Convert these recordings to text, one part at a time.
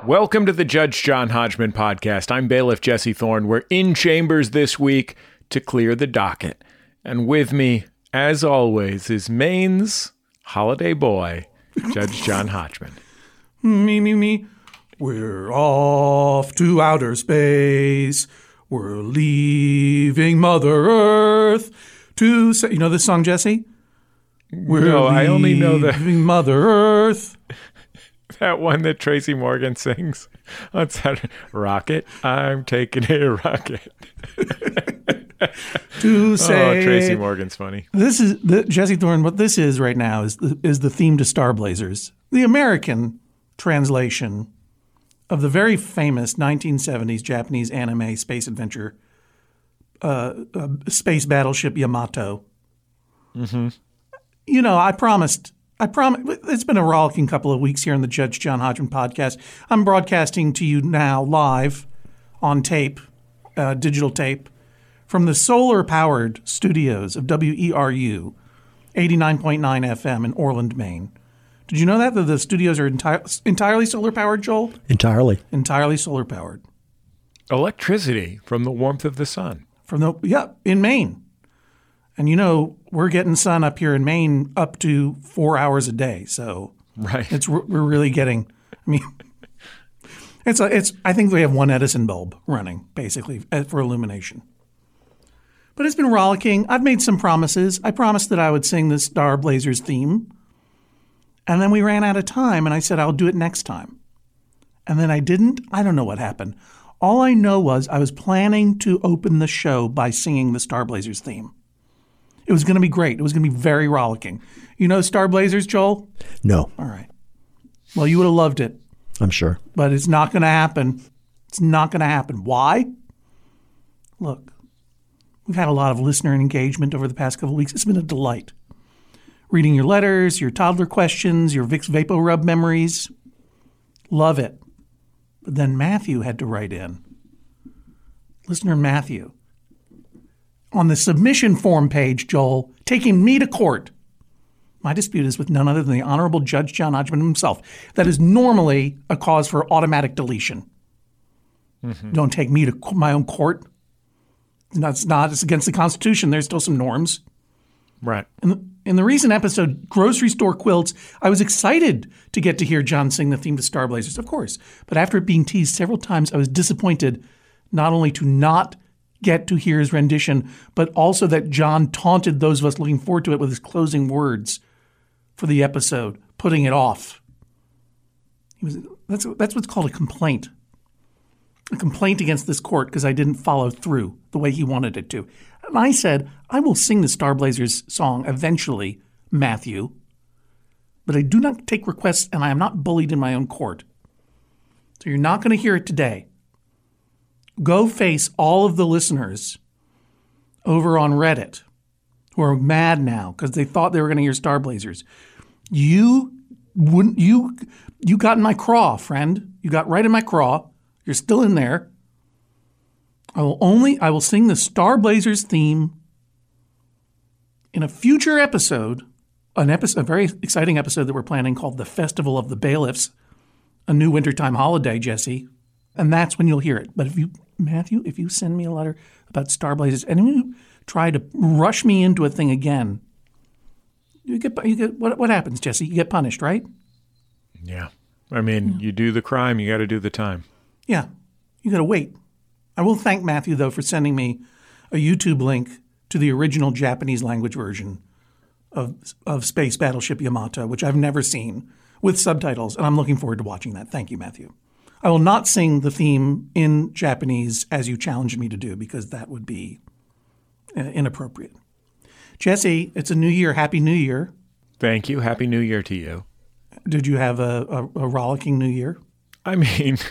Welcome to the Judge John Hodgman podcast. I'm bailiff Jesse Thorne. We're in chambers this week to clear the docket. And with me, as always, is Maine's holiday boy, Judge John Hodgman. Me. We're off to outer space. We're leaving Mother Earth to say, you know this song, Jesse? No, I only know leaving Mother Earth. That one that Tracy Morgan sings on Saturday. Rocket, I'm taking a rocket. To say, Tracy Morgan's funny. This is Jesse Thorne. What this is right now is the theme to Star Blazers, the American translation of the very famous 1970s Japanese anime space adventure, space battleship Yamato. Mm-hmm. You know, I promised. It's been a rollicking couple of weeks here on the Judge John Hodgman podcast. I'm broadcasting to you now live on tape, digital tape, from the solar-powered studios of WERU, 89.9 FM in Orland, Maine. Did you know that the studios are entirely solar-powered, Joel? Entirely. Entirely solar-powered. Electricity from the warmth of the sun. In Maine. And you know, we're getting sun up here in Maine up to 4 hours a day. So right. We're really getting, I think we have one Edison bulb running basically for illumination. But it's been rollicking. I've made some promises. I promised that I would sing the Star Blazers theme. And then we ran out of time and I said, I'll do it next time. And then I didn't. I don't know what happened. All I know was I was planning to open the show by singing the Star Blazers theme. It was going to be great. It was going to be very rollicking. You know Star Blazers, Joel? No. All right. Well, you would have loved it. I'm sure. But it's not going to happen. It's not going to happen. Why? Look, we've had a lot of listener engagement over the past couple of weeks. It's been a delight. Reading your letters, your toddler questions, your Vicks VapoRub memories. Love it. But then Matthew had to write in. Listener Matthew. On the submission form page, Joel, taking me to court. My dispute is with none other than the Honorable Judge John Hodgman himself. That is normally a cause for automatic deletion. Mm-hmm. Don't take me to my own court. It's against the Constitution. There's still some norms. Right. In the recent episode, Grocery Store Quilts, I was excited to get to hear John sing the theme to Star Blazers, of course. But after it being teased several times, I was disappointed not only to not get to hear his rendition, but also that John taunted those of us looking forward to it with his closing words for the episode, putting it off. That's what's called a complaint. A complaint against this court because I didn't follow through the way he wanted it to. And I said, I will sing the Star Blazers song eventually, Matthew, but I do not take requests and I am not bullied in my own court. So you're not going to hear it today. Go face all of the listeners over on Reddit who are mad now because they thought they were going to hear Star Blazers. You got in my craw, friend. You got right in my craw. You're still in there. I will sing the Star Blazers theme in a future episode, a very exciting episode that we're planning called The Festival of the Bailiffs, a new wintertime holiday, Jesse. And that's when you'll hear it. But if you send me a letter about Star Blazers and you try to rush me into a thing again, you get what happens, Jesse? You get punished, right? Yeah. You do the crime, you got to do the time. Yeah. You got to wait. I will thank Matthew, though, for sending me a YouTube link to the original Japanese language version of Space Battleship Yamato, which I've never seen, with subtitles, and I'm looking forward to watching that. Thank you, Matthew. I will not sing the theme in Japanese as you challenged me to do because that would be inappropriate. Jesse, it's a new year. Happy New Year. Thank you. Happy New Year to you. Did you have a rollicking New Year? It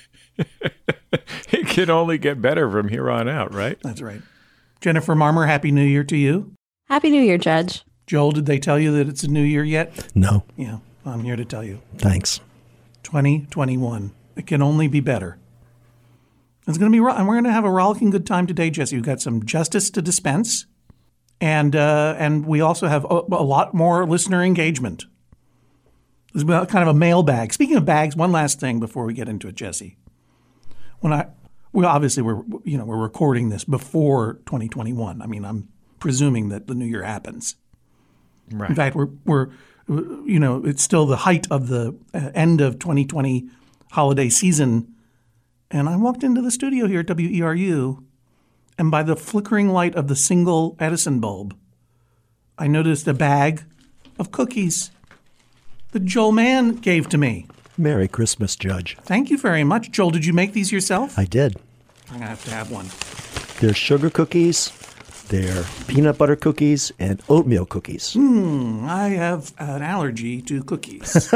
can only get better from here on out, right? That's right. Jennifer Marmer, Happy New Year to you. Happy New Year, Judge. Joel, did they tell you that it's a new year yet? No. Yeah, I'm here to tell you. Thanks. 2021. It can only be better. It's going to be, and we're going to have a rollicking good time today, Jesse. We've got some justice to dispense, and we also have a lot more listener engagement. It was kind of a mailbag. Speaking of bags, one last thing before we get into it, Jesse. We're recording this before 2021. I mean, I'm presuming that the new year happens. Right. In fact, we're it's still the height of the end of 2020 holiday season. And I walked into the studio here at WERU, and by the flickering light of the single Edison bulb, I noticed a bag of cookies that Joel Mann gave to me. Merry Christmas, Judge. Thank you very much. Joel, did you make these yourself? I did. I'm going to have one. They're sugar cookies, they're peanut butter cookies, and oatmeal cookies. I have an allergy to cookies.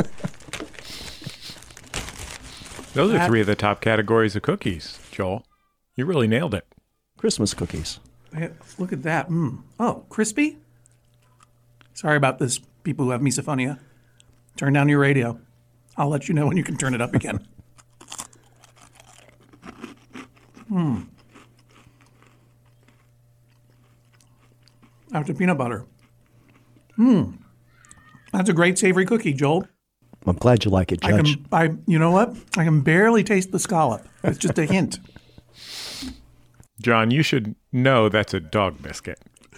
Those are three of the top categories of cookies, Joel. You really nailed it. Christmas cookies. Look at that. Oh, crispy? Sorry about this, people who have misophonia. Turn down your radio. I'll let you know when you can turn it up again. After peanut butter. That's a great savory cookie, Joel. I'm glad you like it, Judge. You know what? I can barely taste the scallop. It's just a hint. John, you should know that's a dog biscuit.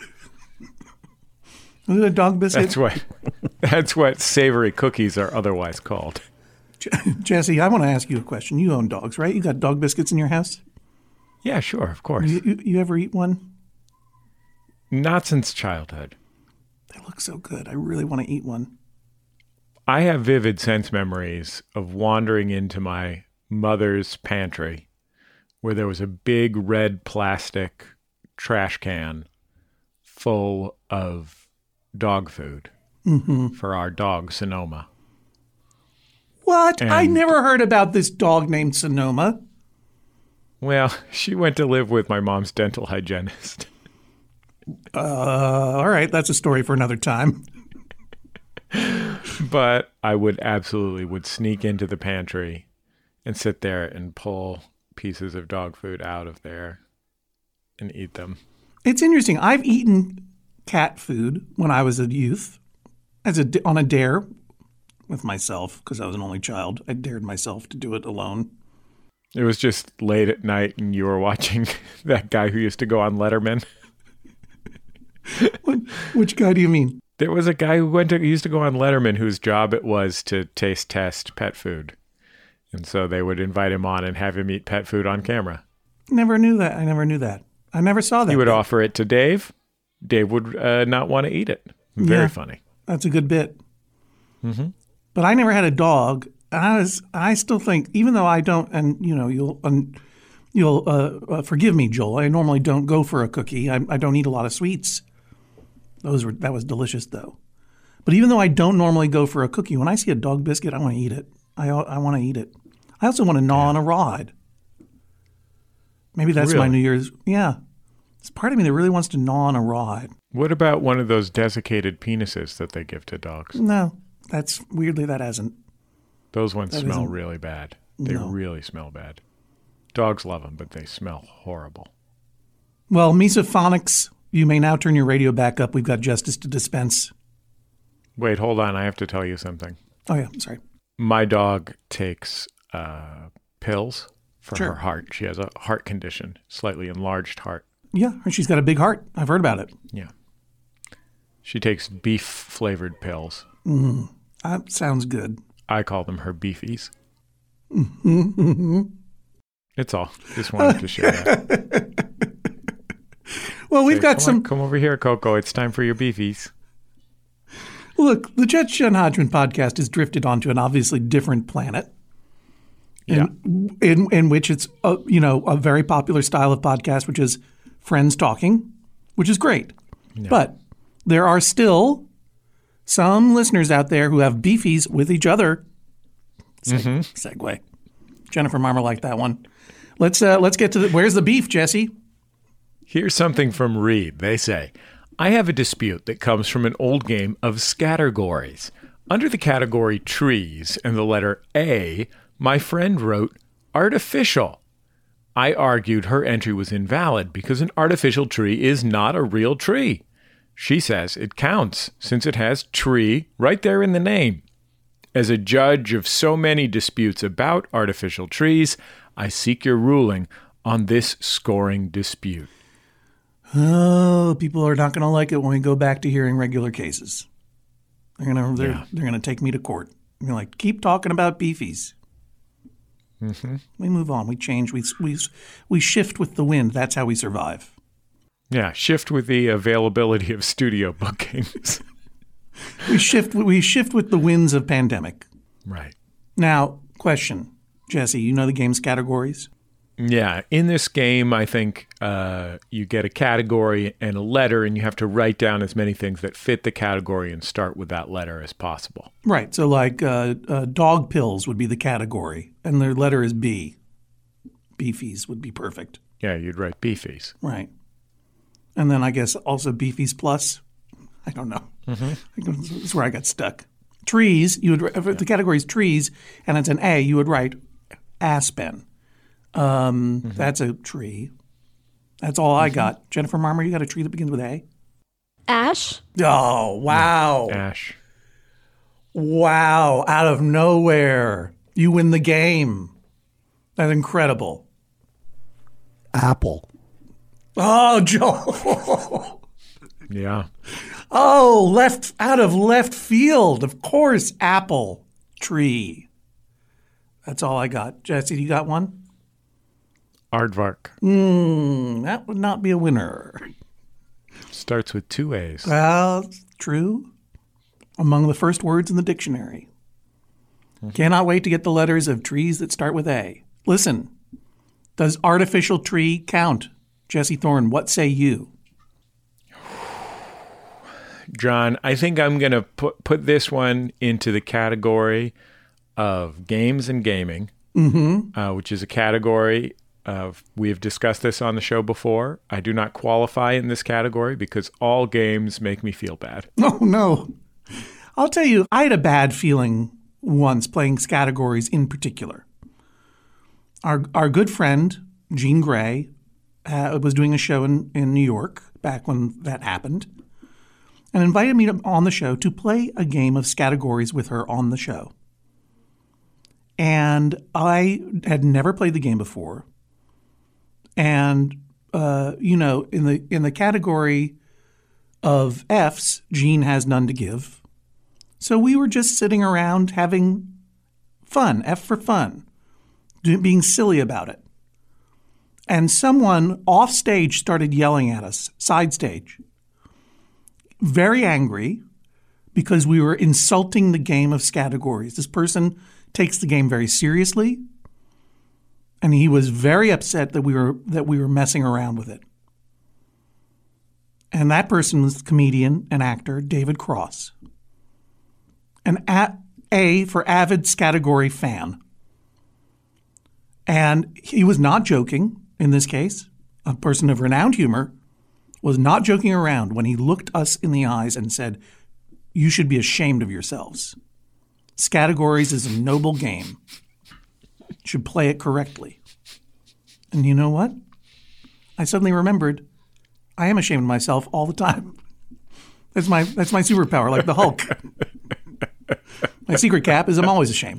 Is it a dog biscuit? That's what savory cookies are otherwise called. Jesse, I want to ask you a question. You own dogs, right? You got dog biscuits in your house? Yeah, sure, of course. You ever eat one? Not since childhood. They look so good. I really want to eat one. I have vivid sense memories of wandering into my mother's pantry where there was a big red plastic trash can full of dog food for our dog, Sonoma. What? I never heard about this dog named Sonoma. Well, she went to live with my mom's dental hygienist. All right. That's a story for another time. But I would sneak into the pantry and sit there and pull pieces of dog food out of there and eat them. It's interesting. I've eaten cat food when I was a youth on a dare with myself because I was an only child. I dared myself to do it alone. It was just late at night and you were watching that guy who used to go on Letterman. Which guy do you mean? There was a guy who used to go on Letterman whose job it was to taste test pet food. And so they would invite him on and have him eat pet food on camera. Never knew that. I never knew that. I never saw that. He would offer it to Dave. Dave would not want to eat it. Very funny. That's a good bit. Mm-hmm. But I never had a dog. I still think, even though I don't, and you'll forgive me, Joel. I normally don't go for a cookie. I don't eat a lot of sweets. That was delicious though. But even though I don't normally go for a cookie, when I see a dog biscuit, I want to eat it. I want to eat it. I also want to gnaw on a rod. Maybe that's my New Year's. Yeah. It's part of me that really wants to gnaw on a rod. What about one of those desiccated penises that they give to dogs? No, that hasn't. Those ones smell really bad. They really smell bad. Dogs love them, but they smell horrible. Well, Misophonics, you may now turn your radio back up. We've got justice to dispense. Wait, hold on. I have to tell you something. Oh, yeah. Sorry. My dog takes pills for Sure. her heart. She has a heart condition, slightly enlarged heart. Yeah, and she's got a big heart. I've heard about it. Yeah. She takes beef-flavored pills. That sounds good. I call them her beefies. It's all. Just wanted to share that. Well, we've got some. Come over here, Coco. It's time for your beefies. Look, the Judge John Hodgman podcast has drifted onto an obviously different planet. In which it's a very popular style of podcast, which is friends talking, which is great. Yeah. But there are still some listeners out there who have beefies with each other. Segue. Jennifer Marmer liked that one. Let's get to where's the beef, Jesse? Here's something from Reed. They say, I have a dispute that comes from an old game of scattergories. Under the category trees and the letter A, my friend wrote artificial. I argued her entry was invalid because an artificial tree is not a real tree. She says it counts since it has tree right there in the name. As a judge of so many disputes about artificial trees, I seek your ruling on this scoring dispute. Oh, people are not going to like it when we go back to hearing regular cases. They're gonna take me to court. You're like, keep talking about beefies. Mm-hmm. We move on. We change. We shift with the wind. That's how we survive. Yeah, shift with the availability of studio bookings. We shift with the winds of pandemic. Right. Now, question, Jesse. You know the game's categories? Yeah. In this game, I think you get a category and a letter, and you have to write down as many things that fit the category and start with that letter as possible. Right. So like dog pills would be the category, and their letter is B. Beefies would be perfect. Yeah, you'd write beefies. Right. And then I guess also beefies plus. I don't know. Mm-hmm. That's where I got stuck. Trees, you would if the category is trees, and it's an A, you would write aspen. That's a tree. That's all I got. Jennifer Marmer, you got a tree that begins with A? Ash? Oh, wow. Yeah, ash. Wow. Out of nowhere. You win the game. That's incredible. Apple. Oh, Joe. Yeah. Oh, out of left field. Of course, apple tree. That's all I got. Jesse, you got one? Aardvark. That would not be a winner. Starts with 2 A's. Well, true. Among the first words in the dictionary. Cannot wait to get the letters of trees that start with A. Listen, does artificial tree count? Jesse Thorne, what say you? John, I think I'm going to put this one into the category of games and gaming, which is a category of, we have discussed this on the show before. I do not qualify in this category because all games make me feel bad. Oh, no. I'll tell you, I had a bad feeling once playing categories in particular. Our good friend, Jean Grey, was doing a show in New York back when that happened, and invited me on the show to play a game of categories with her on the show. And I had never played the game before. And, in the category of Fs, Jean has none to give. So we were just sitting around having fun, F for fun, being silly about it. And someone off stage started yelling at us, side stage, very angry because we were insulting the game of categories. This person takes the game very seriously, and he was very upset that we were messing around with it. And that person was comedian and actor David Cross, an A for avid category fan. And he was not joking in this case. A person of renowned humor was not joking around when he looked us in the eyes and said, "You should be ashamed of yourselves. Categories is a noble game. You should play it correctly." And you know what? I suddenly remembered I am ashamed of myself all the time. That's my superpower, like the Hulk. My secret cap is I'm always ashamed.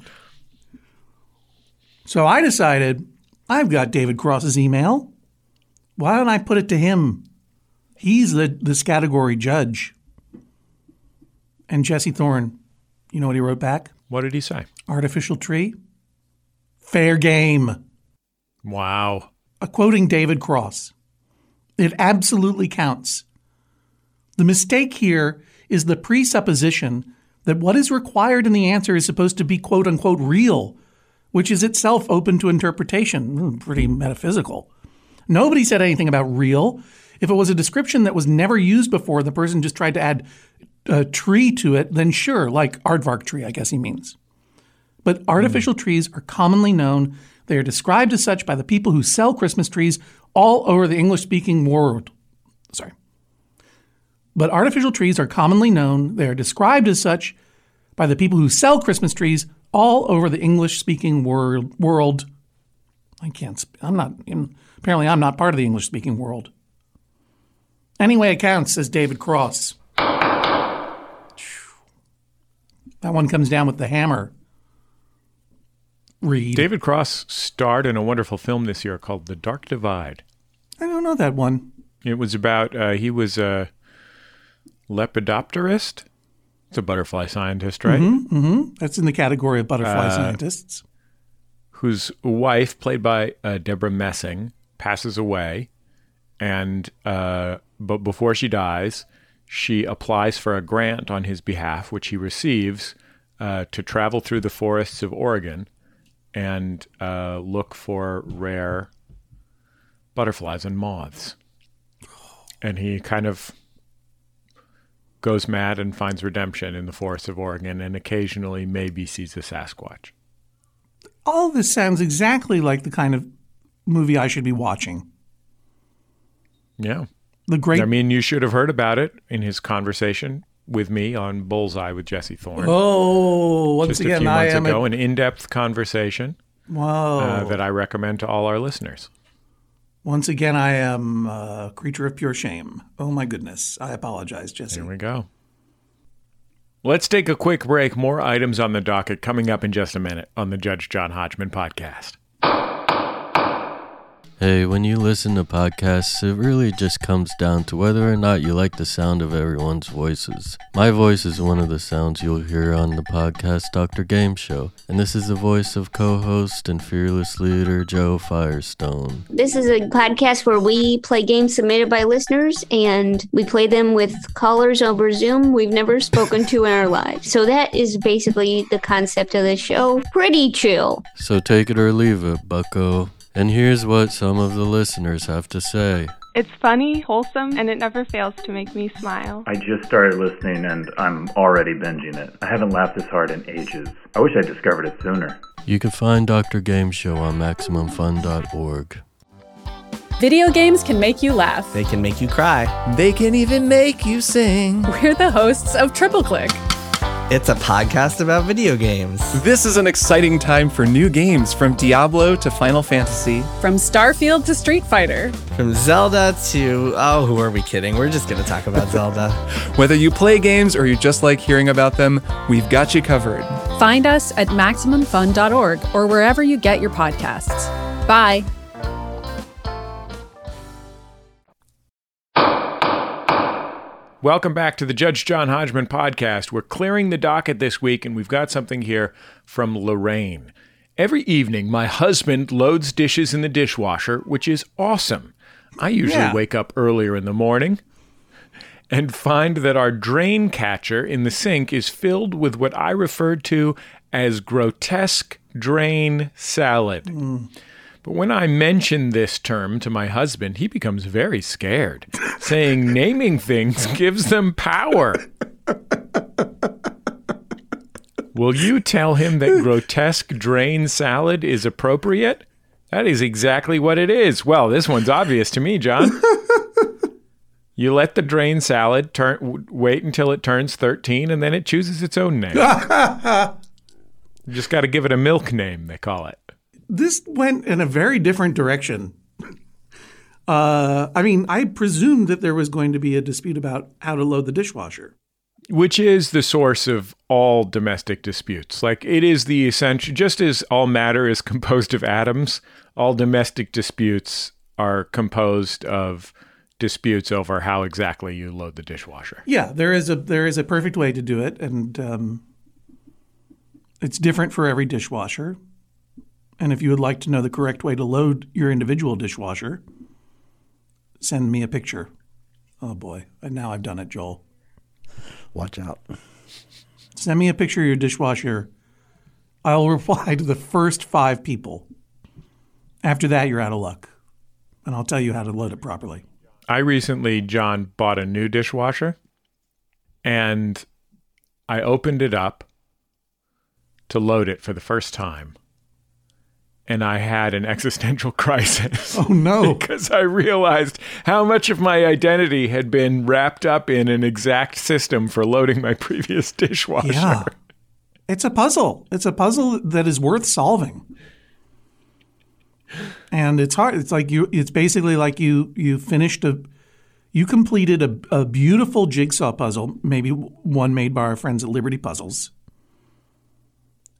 So I decided, I've got David Cross's email. Why don't I put it to him? He's this category judge. And Jesse Thorne, you know what he wrote back? What did he say? Artificial tree, fair game. Wow. Quoting David Cross, it absolutely counts. The mistake here is the presupposition that what is required in the answer is supposed to be quote unquote real, which is itself open to interpretation. Pretty metaphysical. Nobody said anything about real. If it was a description that was never used before, the person just tried to add a tree to it, then sure, like aardvark tree, I guess he means. But artificial trees are commonly known. They are described as such by the people who sell Christmas trees all over the English-speaking world. But artificial trees are commonly known. They are described as such by the people who sell Christmas trees all over the English-speaking world. Apparently I'm not part of the English-speaking world. Anyway, it counts, says David Cross. That one comes down with the hammer. Read. David Cross starred in a wonderful film this year called The Dark Divide. I don't know that one. It was about, he was a lepidopterist. It's a butterfly scientist, right? That's in the category of butterfly scientists. Whose wife, played by Deborah Messing, passes away. And but before she dies, she applies for a grant on his behalf, which he receives, to travel through the forests of Oregon and look for rare butterflies and moths. And he kind of goes mad and finds redemption in the forests of Oregon and occasionally maybe sees a Sasquatch. All this sounds exactly like the kind of movie I should be watching. Yeah. I mean, you should have heard about it in his conversation with me on Bullseye with Jesse Thorne. Oh, once just again, a few I months am ago, an in-depth conversation Whoa. that I recommend to all our listeners. Once again, I am a creature of pure shame. Oh, my goodness. I apologize, Jesse. Here we go. Let's take a quick break. More items on the docket coming up in just a minute on the Judge John Hodgman podcast. Hey, when you listen to podcasts, it really just comes down to whether or not you like the sound of everyone's voices. My voice is one of the sounds you'll hear on the podcast Dr. Game Show, and this is the voice of co-host and fearless leader Joe Firestone. This is a podcast where we play games submitted by listeners, and we play them with callers over Zoom we've never spoken to in our lives. So that is basically the concept of the show. Pretty chill. So take it or leave it, bucko. And here's what some of the listeners have to say. It's funny, wholesome, and it never fails to make me smile. I just started listening and I'm already binging it. I haven't laughed this hard in ages. I wish I discovered it sooner. You can find Dr. Game Show on MaximumFun.org. Video games can make you laugh. They can make you cry. They can even make you sing. We're the hosts of Triple Click. It's a podcast about video games. This is an exciting time for new games, from Diablo to Final Fantasy. From Starfield to Street Fighter. From Zelda to... oh, who are we kidding? We're just going to talk about Zelda. Whether you play games or you just like hearing about them, we've got you covered. Find us at MaximumFun.org or wherever you get your podcasts. Bye. Welcome back to the Judge John Hodgman podcast. We're clearing the docket this week, and we've got something here from Lorraine. Every evening, my husband loads dishes in the dishwasher, which is awesome. I usually wake up earlier in the morning and find that our drain catcher in the sink is filled with what I referred to as grotesque drain salad. But when I mention this term to my husband, he becomes very scared, saying naming things gives them power. Will you tell him that grotesque drain salad is appropriate? That is exactly what it is. Well, this one's obvious to me, John. You let the drain salad wait until it turns 13, and then it chooses its own name. You just got to give it a milk name, they call it. This went in a very different direction. I presumed that there was going to be a dispute about how to load the dishwasher. Which is the source of all domestic disputes. Like, it is the essential, just as all matter is composed of atoms, all domestic disputes are composed of disputes over how exactly you load the dishwasher. Yeah, there is a perfect way to do it, and it's different for every dishwasher. And if you would like to know the correct way to load your individual dishwasher, send me a picture. Oh, boy. And now I've done it, Joel. Watch out. Send me a picture of your dishwasher. I'll reply to the first 5 people. After that, you're out of luck. And I'll tell you how to load it properly. I recently, John, bought a new dishwasher. And I opened it up to load it for the first time. And I had an existential crisis. Oh, no. Because I realized how much of my identity had been wrapped up in an exact system for loading my previous dishwasher. Yeah. It's a puzzle. It's a puzzle that is worth solving. And it's hard. It's basically like you completed a beautiful jigsaw puzzle, maybe one made by our friends at Liberty Puzzles.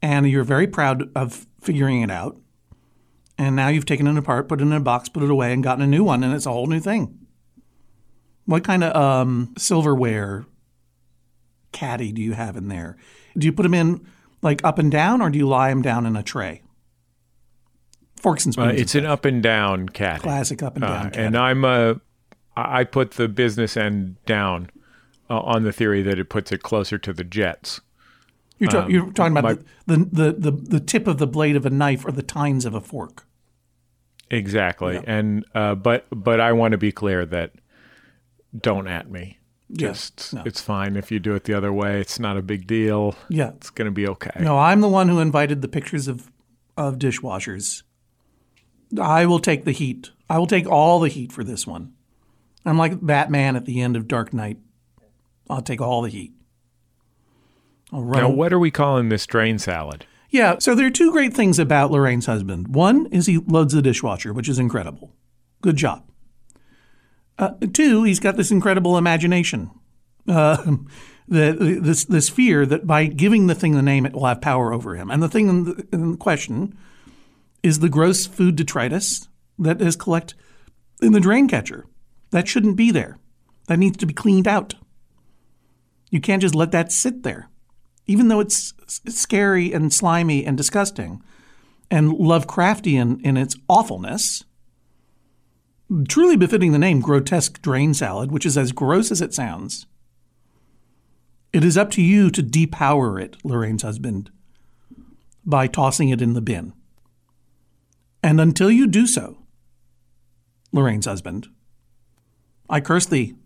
and you're very proud of figuring it out. And now you've taken it apart, put it in a box, put it away, and gotten a new one, and it's a whole new thing. What kind of silverware caddy do you have in there? Do you put them in like up and down, or do you lie them down in a tray? Forks and spoons. It's an up and down caddy. Classic up and down caddy. And I put the business end down on the theory that it puts it closer to the jets. You're talking about the tip of the blade of a knife or the tines of a fork. Exactly. Yeah. And but I want to be clear that don't at me. No. It's fine if you do it the other way. It's not a big deal. Yeah. It's going to be okay. No, I'm the one who invited the pictures of dishwashers. I will take the heat. I will take all the heat for this one. I'm like Batman at the end of Dark Knight. I'll take all the heat. Now, what are we calling this drain salad? Yeah, so there are two great things about Lorraine's husband. One is he loads the dishwasher, which is incredible. Good job. Two, he's got this incredible imagination. This fear that by giving the thing the name, it will have power over him. And the thing in question is the gross food detritus that is collected in the drain catcher. That shouldn't be there. That needs to be cleaned out. You can't just let that sit there. Even though it's scary and slimy and disgusting and Lovecraftian in its awfulness, truly befitting the name grotesque drain salad, which is as gross as it sounds, it is up to you to depower it, Lorraine's husband, by tossing it in the bin. And until you do so, Lorraine's husband, I curse thee.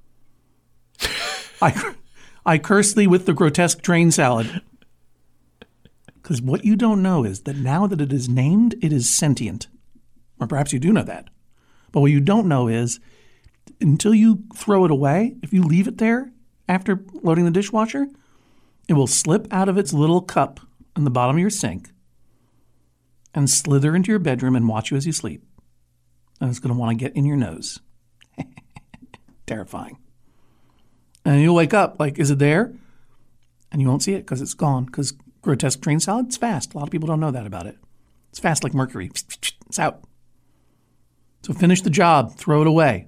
I curse thee with the grotesque drain salad. Because what you don't know is that now that it is named, it is sentient. Or perhaps you do know that. But what you don't know is until you throw it away, if you leave it there after loading the dishwasher, it will slip out of its little cup in the bottom of your sink and slither into your bedroom and watch you as you sleep. And it's going to want to get in your nose. Terrifying. And you'll wake up like, is it there? And you won't see it because it's gone. Because grotesque drain salad, it's fast. A lot of people don't know that about it. It's fast like mercury. It's out. So finish the job. Throw it away.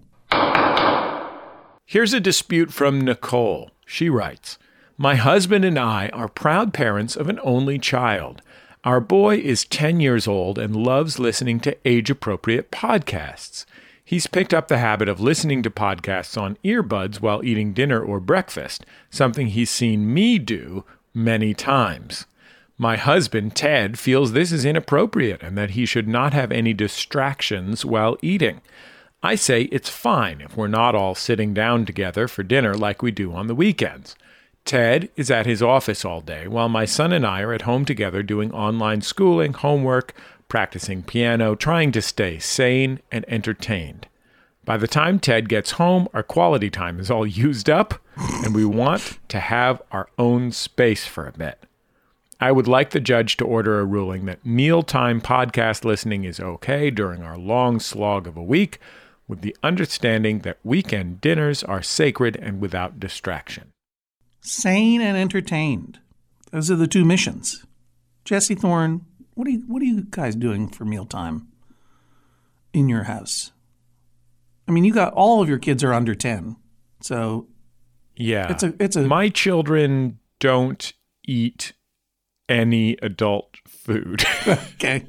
Here's a dispute from Nicole. She writes, my husband and I are proud parents of an only child. Our boy is 10 years old and loves listening to age-appropriate podcasts. He's picked up the habit of listening to podcasts on earbuds while eating dinner or breakfast, something he's seen me do many times. My husband, Ted, feels this is inappropriate and that he should not have any distractions while eating. I say it's fine if we're not all sitting down together for dinner like we do on the weekends. Ted is at his office all day, while my son and I are at home together doing online schooling, homework, practicing piano, trying to stay sane and entertained. By the time Ted gets home, our quality time is all used up, and we want to have our own space for a bit. I would like the judge to order a ruling that mealtime podcast listening is okay during our long slog of a week, with the understanding that weekend dinners are sacred and without distraction. Sane and entertained. Those are the two missions. Jesse Thorne, what are you guys doing for mealtime in your house? I mean, you got all of your kids are under 10, so yeah, it's a. My children don't eat any adult food. Okay.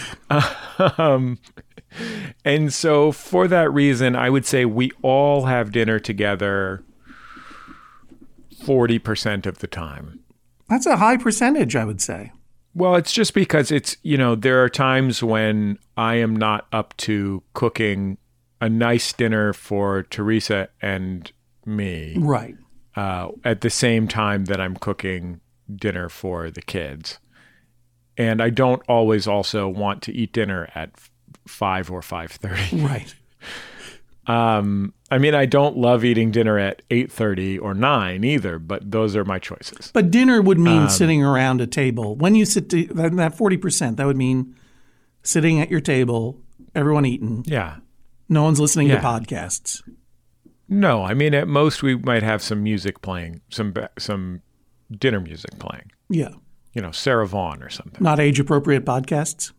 And so for that reason, I would say we all have dinner together 40% of the time. That's a high percentage, I would say. Well, it's just because it's, there are times when I am not up to cooking a nice dinner for Teresa and me. Right. At the same time that I'm cooking dinner for the kids. And I don't always also want to eat dinner at 5 or 5:30. Right. I mean, I don't love eating dinner at 8:30 or 9 either, but those are my choices. But dinner would mean sitting around a table. When you sit that 40%, that would mean sitting at your table, everyone eating. Yeah. No one's listening to podcasts. No, I mean, at most we might have some music playing, some dinner music playing. Yeah. Sarah Vaughan or something. Not age-appropriate podcasts?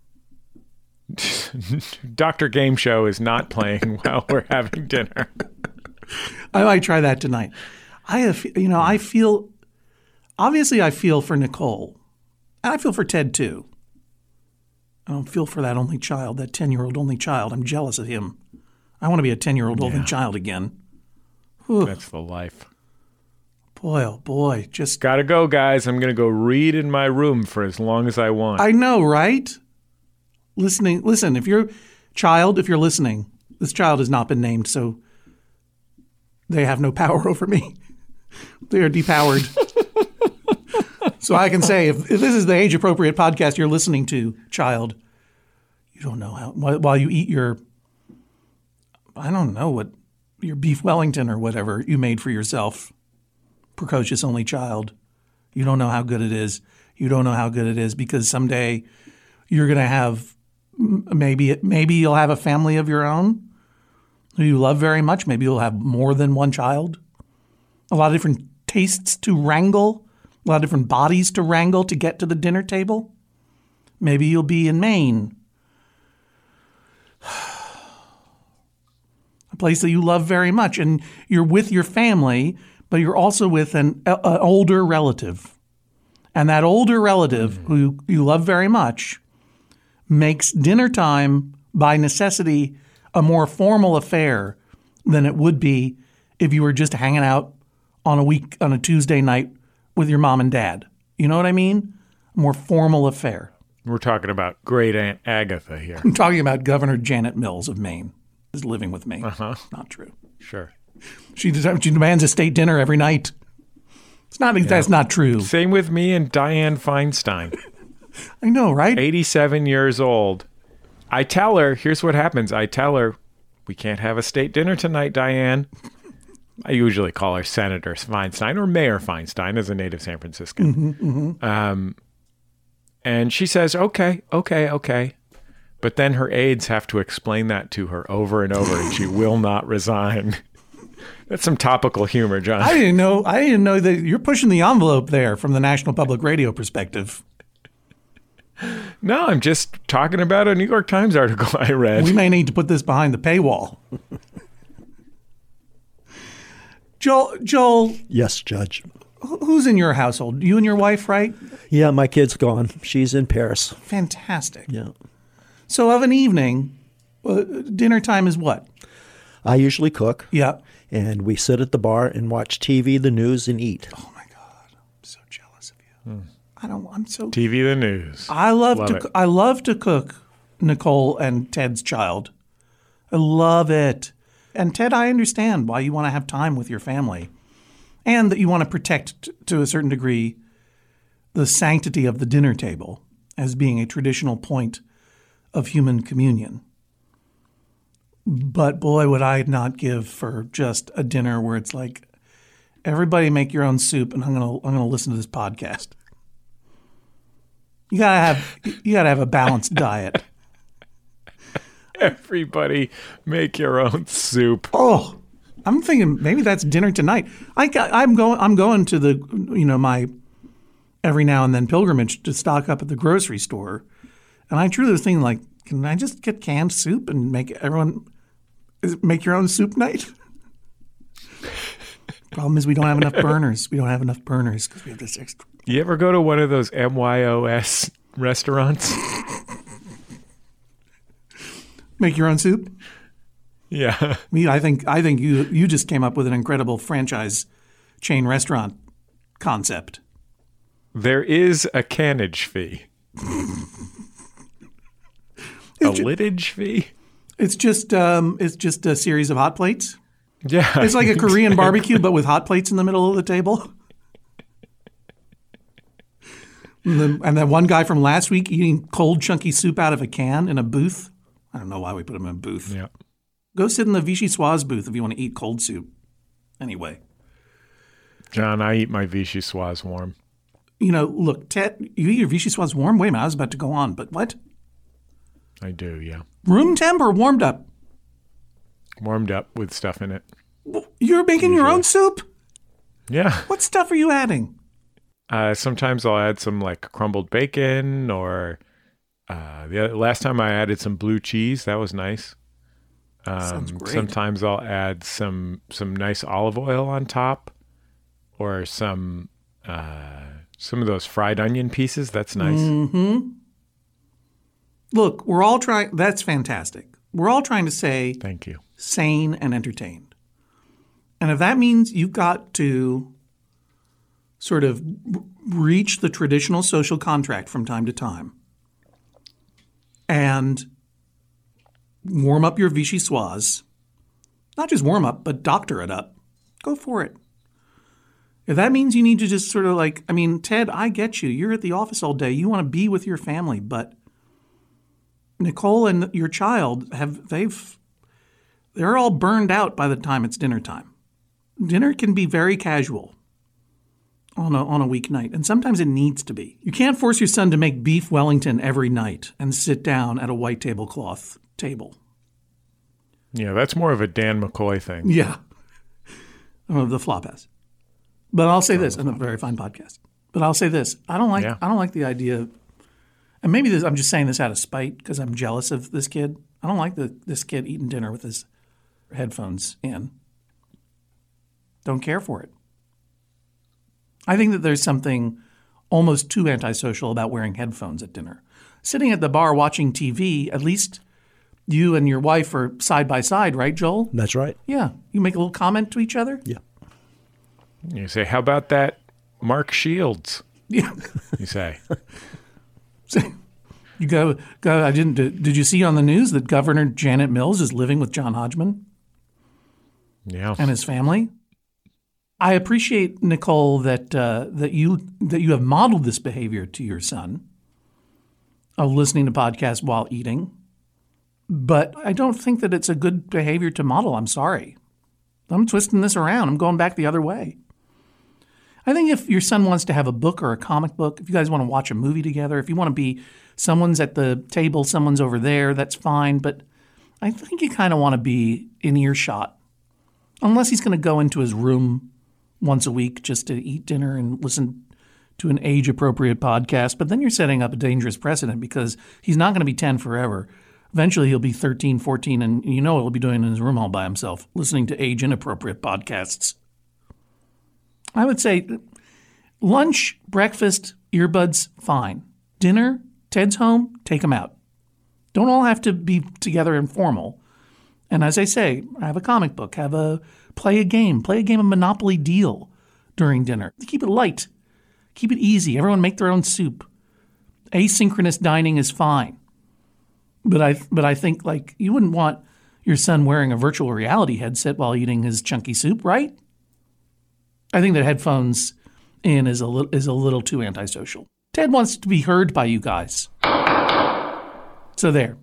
Dr. Game Show is not playing while we're having dinner. I might try that tonight. I feel for Nicole. And I feel for Ted, too. I don't feel for that only child, that 10-year-old only child. I'm jealous of him. I want to be a 10-year-old only child again. Whew. That's the life. Boy, oh boy. Just gotta go, guys. I'm going to go read in my room for as long as I want. I know, right? Listen, if you're listening, this child has not been named, so they have no power over me. They are depowered. So I can say, if this is the age-appropriate podcast you're listening to, child, you don't know how, while you eat your beef Wellington or whatever you made for yourself, precocious only child, you don't know how good it is. You don't know how good it is because someday you're going to have, maybe you'll have a family of your own who you love very much. Maybe you'll have more than one child, a lot of different tastes to wrangle, a lot of different bodies to wrangle to get to the dinner table. Maybe you'll be in Maine, a place that you love very much, and you're with your family, but you're also with an older relative. And that older relative who you love very much makes dinner time, by necessity, a more formal affair than it would be if you were just hanging out on a Tuesday night with your mom and dad. You know what I mean? A more formal affair. We're talking about great Aunt Agatha here. I'm talking about Governor Janet Mills of Maine is living with me. Uh-huh. Not true. Sure. She demands a state dinner every night. That's not true. Same with me and Dianne Feinstein. I know, right? 87 years old. I tell her, here's what happens. I tell her, we can't have a state dinner tonight, Dianne. I usually call her Senator Feinstein or Mayor Feinstein as a native San Franciscan. Mm-hmm, mm-hmm. And she says, okay. But then her aides have to explain that to her over and over, and she will not resign. That's some topical humor, John. I didn't know that you're pushing the envelope there from the National Public Radio perspective. No, I'm just talking about a New York Times article I read. We may need to put this behind the paywall. Joel. Yes, Judge. Who's in your household? You and your wife, right? Yeah, my kid's gone. She's in Paris. Fantastic. Yeah. So of an evening, dinner time is what? I usually cook. Yeah. And we sit at the bar and watch TV, the news, and eat. Oh, my God. I'm so jealous of you. I'm so... TV, the news. I love to cook Nicole and Ted's child. I love it. And Ted, I understand why you want to have time with your family and that you want to protect, to a certain degree, the sanctity of the dinner table as being a traditional point of human communion. But boy, would I not give for just a dinner where it's like, everybody make your own soup and I'm gonna listen to this podcast. You gotta have a balanced diet. Everybody make your own soup. Oh, I'm thinking maybe that's dinner tonight. I'm going to the my every now and then pilgrimage to stock up at the grocery store, and I truly was thinking, like, can I just get canned soup and make your own soup night? Problem is we don't have enough burners. We don't have enough burners because we have this extra. You ever go to one of those MYOS restaurants? Make your own soup? Yeah. I think you just came up with an incredible franchise chain restaurant concept. There is a cannage fee. A liddage fee? It's just a series of hot plates. Yeah. It's like a Korean barbecue, but with hot plates in the middle of the table. And then one guy from last week eating cold, chunky soup out of a can in a booth. I don't know why we put him in a booth. Yeah. Go sit in the Vichy Soise booth if you want to eat cold soup. Anyway. John, I eat my Vichy Soise warm. Look, Ted, you eat your Vichy Soise warm? Wait a minute, I was about to go on, but what? I do, yeah. Room temp or warmed up? Warmed up with stuff in it. You're making your own soup? Yeah. What stuff are you adding? Sometimes I'll add some like crumbled bacon, or last time I added some blue cheese. That was nice. Sounds great. Sometimes I'll add some nice olive oil on top, or some of those fried onion pieces. That's nice. Mm-hmm. Look, we're all trying. That's fantastic. We're all trying to say, thank you, sane and entertained. And if that means you've got to sort of reach the traditional social contract from time to time and warm up your vichyssoise, not just warm up, but doctor it up, go for it. If that means you need to just sort of like, I mean, Ted, I get you. You're at the office all day. You want to be with your family, but Nicole and your child they're all burned out by the time it's dinner time. Dinner can be very casual on a weeknight, and sometimes it needs to be. You can't force your son to make beef Wellington every night and sit down at a white tablecloth table. Yeah, that's more of a Dan McCoy thing. Yeah. The Flophouse. But I'll say this, and a very fine podcast. But I'll say this: I don't like the idea. And maybe I'm just saying this out of spite because I'm jealous of this kid. I don't like this kid eating dinner with his headphones in. Don't care for it. I think that there's something almost too antisocial about wearing headphones at dinner. Sitting at the bar watching TV, at least you and your wife are side by side, right, Joel? That's right. Yeah. You make a little comment to each other? Yeah. You say, how about that Mark Shields? Yeah. You say. You go. Did you see on the news that Governor Janet Mills is living with John Hodgman? Yeah. And his family? I appreciate, Nicole, that you have modeled this behavior to your son of listening to podcasts while eating. But I don't think that it's a good behavior to model. I'm sorry. I'm twisting this around. I'm going back the other way. I think if your son wants to have a book or a comic book, if you guys want to watch a movie together, if you want to be someone's at the table, someone's over there, that's fine. But I think you kind of want to be in earshot. Unless he's going to go into his room once a week just to eat dinner and listen to an age-appropriate podcast. But then you're setting up a dangerous precedent because he's not going to be 10 forever. Eventually he'll be 13, 14, and you know what he'll be doing in his room all by himself, listening to age-inappropriate podcasts. I would say lunch, breakfast, earbuds, fine. Dinner, Ted's home, take him out. Don't all have to be together and formal. And as I say, have a comic book, play a game of Monopoly Deal during dinner. Keep it light. Keep it easy. Everyone make their own soup. Asynchronous dining is fine. But I think like you wouldn't want your son wearing a virtual reality headset while eating his chunky soup, right? I think that headphones in is a little too antisocial. Ted wants to be heard by you guys. So there.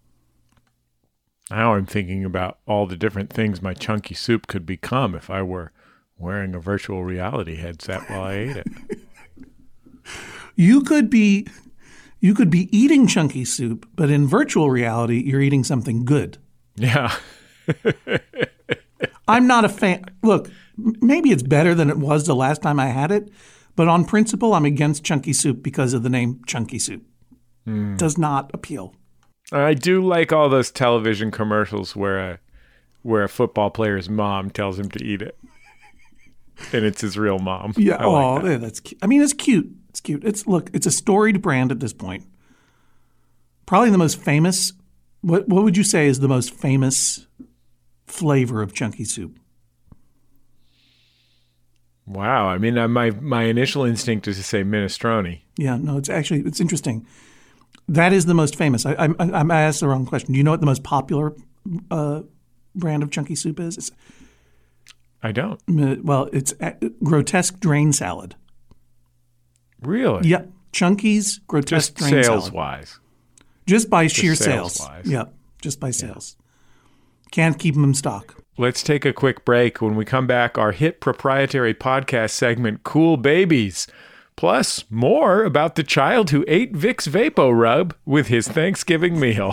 Now I'm thinking about all the different things my chunky soup could become if I were wearing a virtual reality headset while I ate it. You could be eating chunky soup, but in virtual reality, you're eating something good. Yeah. I'm not a fan. Look, maybe it's better than it was the last time I had it, but on principle, I'm against chunky soup because of the name chunky soup. Does not appeal. I do like all those television commercials where a football player's mom tells him to eat it, and it's his real mom. Yeah. Like that's cute. I mean, it's cute. It's cute. It's a storied brand at this point. Probably the most famous. What would you say is the most famous flavor of chunky soup? Wow. I mean, my initial instinct is to say minestrone. Yeah. No. It's interesting. That is the most famous. I asked the wrong question. Do you know what the most popular brand of chunky soup is? I don't. Well, it's grotesque drain salad. Really? Yeah. Chunky's grotesque drain salad. Just sales-wise. Just by sheer sales. Sales-wise. Yeah. Just by sales. Can't keep them in stock. Let's take a quick break. When we come back, our hit proprietary podcast segment, Cool Babies. Plus, more about the child who ate Vicks VapoRub with his Thanksgiving meal.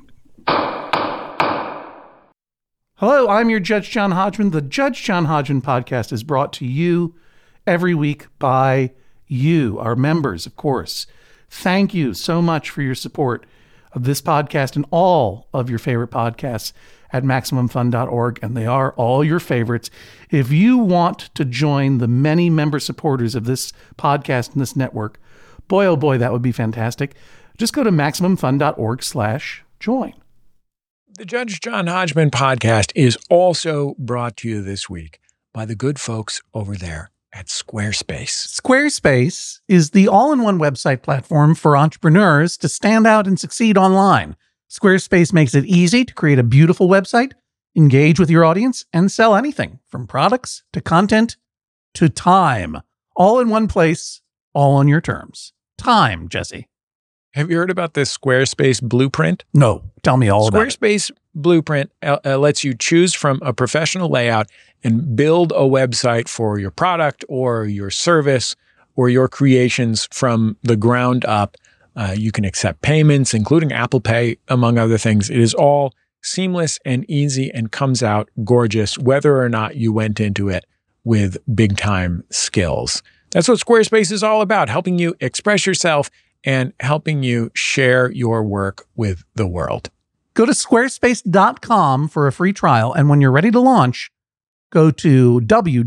Hello, I'm your Judge John Hodgman. The Judge John Hodgman podcast is brought to you every week by you, our members, of course. Thank you so much for your support of this podcast and all of your favorite podcasts at MaximumFun.org, and they are all your favorites. If you want to join the many member supporters of this podcast and this network, boy, oh boy, that would be fantastic. Just go to MaximumFun.org/join. The Judge John Hodgman podcast is also brought to you this week by the good folks over there at Squarespace. Squarespace is the all-in-one website platform for entrepreneurs to stand out and succeed online. Squarespace makes it easy to create a beautiful website, engage with your audience, and sell anything from products to content to time. All in one place, all on your terms. Time, Jesse. Have you heard about this Squarespace blueprint? No. Tell me all about it. Squarespace blueprint lets you choose from a professional layout and build a website for your product or your service or your creations from the ground up. You can accept payments, including Apple Pay, among other things. It is all seamless and easy and comes out gorgeous, whether or not you went into it with big time skills. That's what Squarespace is all about, helping you express yourself and helping you share your work with the world. Go to squarespace.com for a free trial. And when you're ready to launch, go to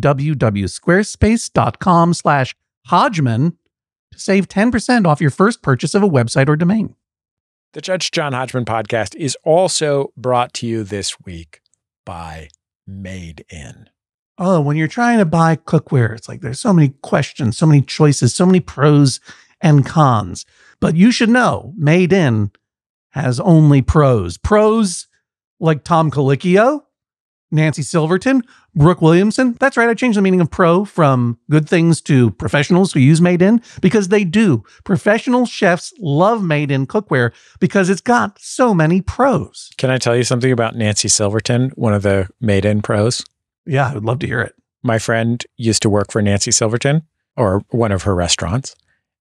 www.squarespace.com/Hodgman to save 10% off your first purchase of a website or domain. The Judge John Hodgman podcast is also brought to you this week by Made In. Oh, when you're trying to buy cookware, it's like there's so many questions, so many choices, so many pros and cons. But you should know, Made In has only pros. Pros like Tom Colicchio, Nancy Silverton, Brooke Williamson. That's right, I changed the meaning of pro from good things to professionals who use Made In, because they do. Professional chefs love Made In cookware because it's got so many pros. Can I tell you something about Nancy Silverton, one of the Made In pros? Yeah, I would love to hear it. My friend used to work for Nancy Silverton, or one of her restaurants.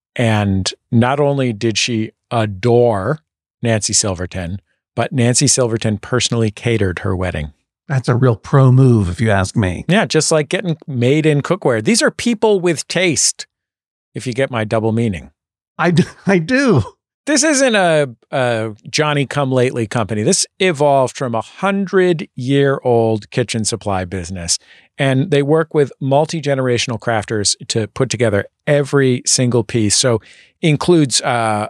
And not only did she adore Nancy Silverton, but Nancy Silverton personally catered her wedding. That's a real pro move, if you ask me. Yeah, just like getting Made In cookware. These are people with taste, if you get my double meaning. I do. This isn't a Johnny-come-lately company. This evolved from a 100-year-old kitchen supply business. And they work with multi-generational crafters to put together every single piece. So includes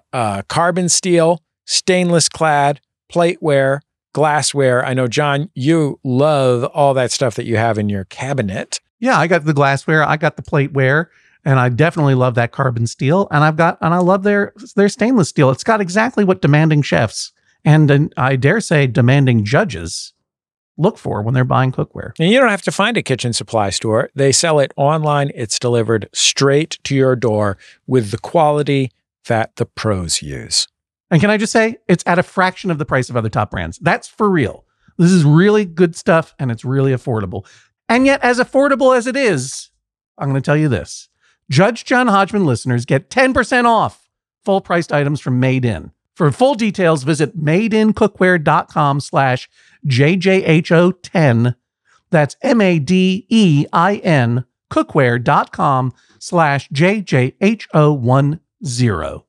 carbon steel, stainless clad, plateware, glassware. I know, John, you love all that stuff that you have in your cabinet. Yeah, I got the glassware, I got the plateware, and I definitely love that carbon steel. And I love their stainless steel. It's got exactly what demanding chefs and I dare say demanding judges look for when they're buying cookware. And you don't have to find a kitchen supply store. They sell it online. It's delivered straight to your door with the quality that the pros use. And can I just say, it's at a fraction of the price of other top brands. That's for real. This is really good stuff, and it's really affordable. And yet, as affordable as it is, I'm going to tell you this. Judge John Hodgman listeners get 10% off full-priced items from Made In. For full details, visit madeincookware.com/JJHO10. That's MADEIN cookware.com/JJHO10.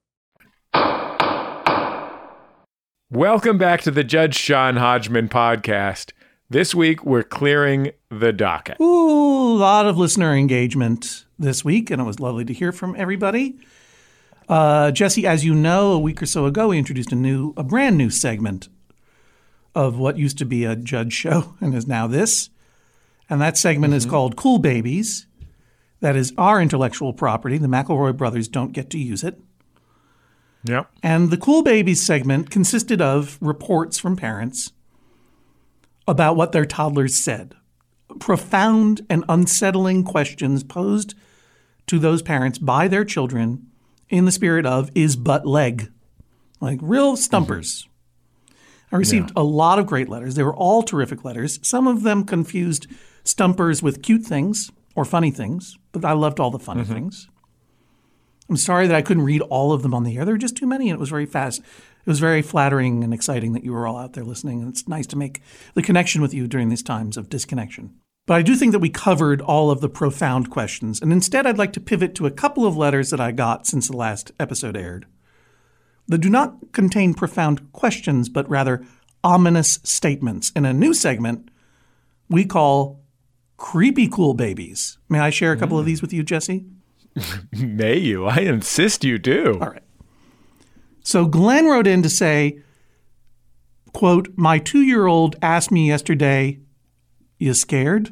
Welcome back to the Judge John Hodgman podcast. This week, we're clearing the docket. Ooh, a lot of listener engagement this week, and it was lovely to hear from everybody. Jesse, as you know, a week or so ago, we introduced a brand new segment of what used to be a Judge show and is now this. And that segment is called Cool Babies. That is our intellectual property. The McElroy brothers don't get to use it. Yep. And the Cool Babies segment consisted of reports from parents about what their toddlers said. Profound and unsettling questions posed to those parents by their children in the spirit of, is butt leg? Like real stumpers. I received a lot of great letters. They were all terrific letters. Some of them confused stumpers with cute things or funny things, but I loved all the funny things. I'm sorry that I couldn't read all of them on the air. There were just too many, and it was very fast. It was very flattering and exciting that you were all out there listening, and it's nice to make the connection with you during these times of disconnection. But I do think that we covered all of the profound questions. And instead, I'd like to pivot to a couple of letters that I got since the last episode aired that do not contain profound questions, but rather ominous statements in a new segment we call Creepy Cool Babies. May I share a couple of these with you, Jesse? May you? I insist you do. All right. So Glenn wrote in to say, quote, "My 2-year-old asked me yesterday, 'You scared?'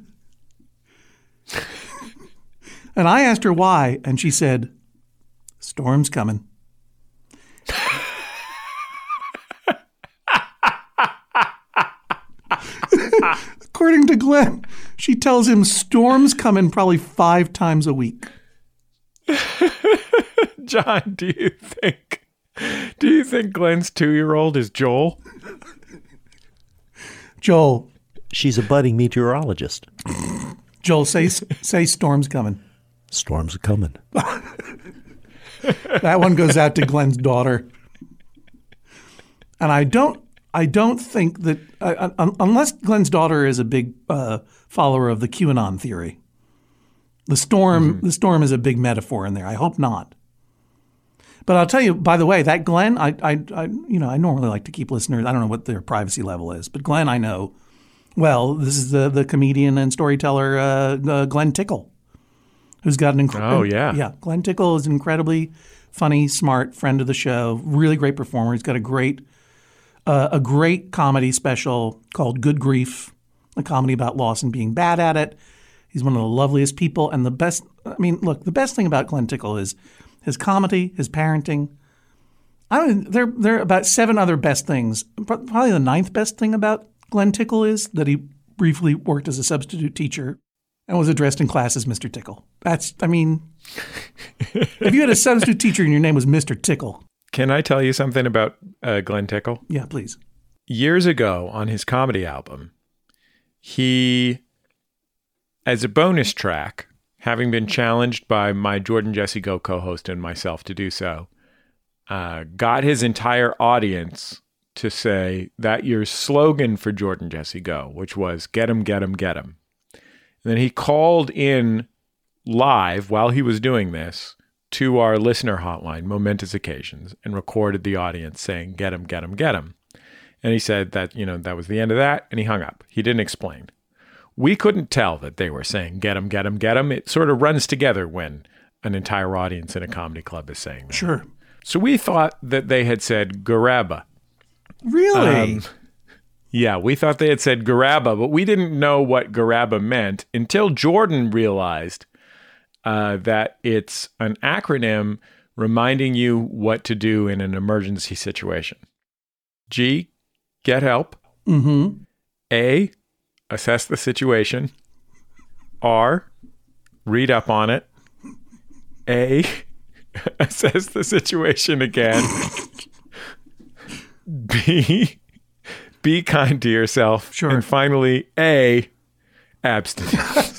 And I asked her why, and she said, 'Storm's coming.'" According to Glenn, she tells him storm's coming probably 5 times a week. John, do you think Glenn's 2-year-old is Joel? Joel. She's a budding meteorologist. Joel, say storm's coming. Storm's coming. That one goes out to Glenn's daughter. And I don't think that unless Glenn's daughter is a big follower of the QAnon theory, the storm is a big metaphor in there. I hope not. But I'll tell you, by the way, that Glenn, I normally like to keep listeners. I don't know what their privacy level is, but Glenn, I know well. This is the comedian and storyteller Glenn Tickle, who's got an incredible. Oh yeah, Glenn Tickle is an incredibly funny, smart friend of the show. Really great performer. He's got a great comedy special called Good Grief, a comedy about loss and being bad at it. He's one of the loveliest people and the best. I mean, look, the best thing about Glenn Tickle is his comedy, his parenting. There are about 7 other best things. Probably the 9th best thing about Glenn Tickle is that he briefly worked as a substitute teacher and was addressed in class as Mr. Tickle. If you had a substitute teacher and your name was Mr. Tickle. Can I tell you something about Glenn Tickle? Yeah, please. Years ago on his comedy album, he, as a bonus track, having been challenged by my Jordan Jesse Go co-host and myself to do so, got his entire audience to say that year's slogan for Jordan Jesse Go, which was "Get 'em, get 'em, get 'em." And then he called in live while he was doing this to our listener hotline, Momentous Occasions, and recorded the audience saying, "Get 'em, get 'em, get 'em." And he said that, that was the end of that, and he hung up. He didn't explain. We couldn't tell that they were saying, "Get 'em, get 'em, get 'em." It sort of runs together when an entire audience in a comedy club is saying that. Sure. So we thought that they had said "Garabba." Really? Yeah, we thought they had said "Garabba," but we didn't know what Garabba meant until Jordan realized that it's an acronym reminding you what to do in an emergency situation. G, get help. Mm-hmm. A, assess the situation. R, read up on it. A, assess the situation again. B, be kind to yourself. Sure. And finally, A, abstinence.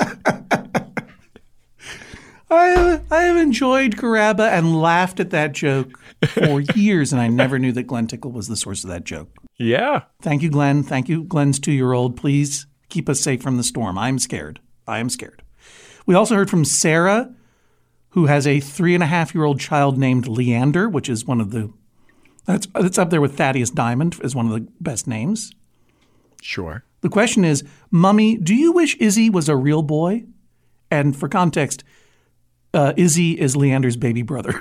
I have enjoyed Garabba and laughed at that joke for years, and I never knew that Glenn Tickle was the source of that joke. Yeah. Thank you, Glenn. Thank you, Glenn's 2-year-old. Please keep us safe from the storm. I'm scared. I am scared. We also heard from Sarah, who has a 3.5-year-old child named Leander, which is one of the that's up there with Thaddeus Diamond as one of the best names. Sure. The question is, Mummy, do you wish Izzy was a real boy? And for context, Izzy is Leander's baby brother.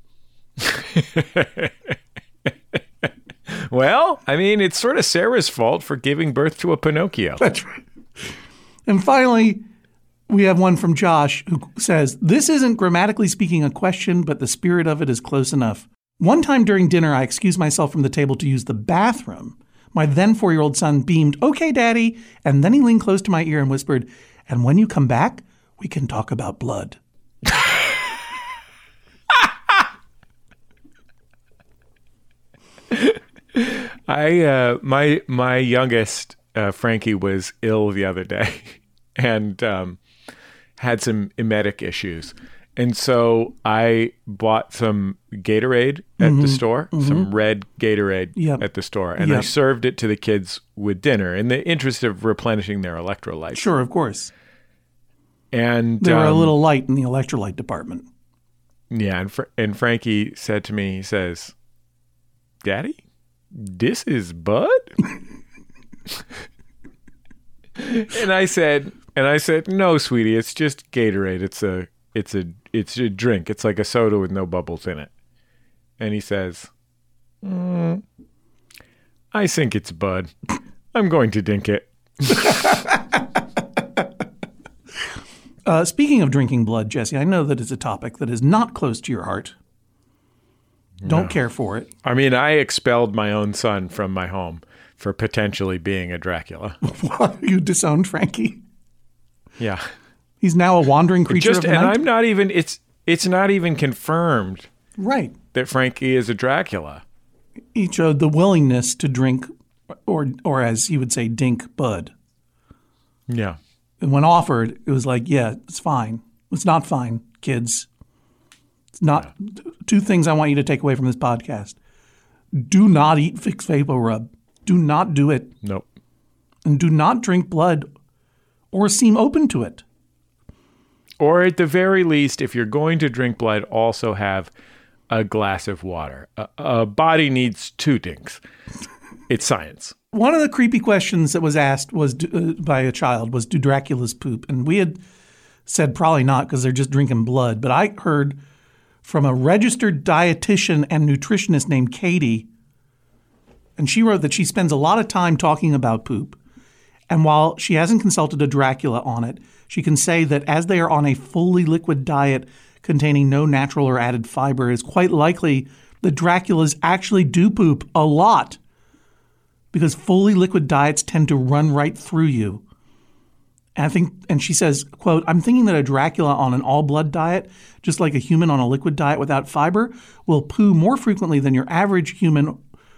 Well, it's sort of Sarah's fault for giving birth to a Pinocchio. That's right. And finally, we have one from Josh who says, "This isn't grammatically speaking a question, but the spirit of it is close enough. One time during dinner, I excused myself from the table to use the bathroom. My then 4-year-old son beamed, 'Okay, Daddy,' and then he leaned close to my ear and whispered, 'And when you come back, we can talk about blood.'" My youngest Frankie was ill the other day and had some emetic issues, And so I bought some Gatorade at the store, some red Gatorade at the store, and I served it to the kids with dinner in the interest of replenishing their electrolytes. Sure, of course. And they were a little light in the electrolyte department. Yeah, and Frankie said to me, he says, "Daddy, this is Bud?" And I said, "No, sweetie, it's just Gatorade. It's a drink. It's like a soda with no bubbles in it." And he says, "I think it's Bud. I'm going to dink it." Speaking of drinking blood, Jesse, I know that it's a topic that is not close to your heart. Don't care for it. I mean, I expelled my own son from my home for potentially being a Dracula. What? You disowned Frankie? Yeah. He's now a wandering creature of the night? And I'm not even, it's not even confirmed right. that Frankie is a Dracula. He showed the willingness to drink, or as he would say, dink Bud. Yeah. And when offered, it was like, yeah, it's fine. It's not fine, kids. It's not. Yeah. Two things I want you to take away from this podcast. Do not eat Vicks VapoRub. Do not do it. Nope. And do not drink blood or seem open to it. Or at the very least, if you're going to drink blood, also have a glass of water. A body needs 2 dinks. It's science. One of the creepy questions that was asked was by a child was, do Draculas poop? And we had said probably not because they're just drinking blood. But I heard from a registered dietitian and nutritionist named Katie, and she wrote that she spends a lot of time talking about poop. And while she hasn't consulted a Dracula on it, she can say that as they are on a fully liquid diet containing no natural or added fiber, it's quite likely that Draculas actually do poop a lot. Because fully liquid diets tend to run right through you. And she says, quote, "I'm thinking that a Dracula on an all-blood diet, just like a human on a liquid diet without fiber, will poo more frequently than your average human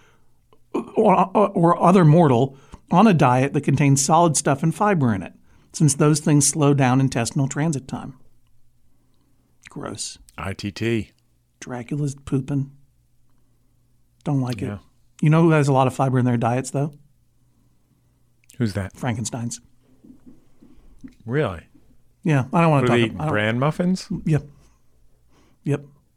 or other mortal on a diet that contains solid stuff and fiber in it, since those things slow down intestinal transit time." Gross. ITT. Dracula's pooping. Don't like Yeah. it. You know who has a lot of fiber in their diets, though? Who's that? Frankensteins. Really? Yeah, I don't want to talk about bran muffins? Yep. Yeah.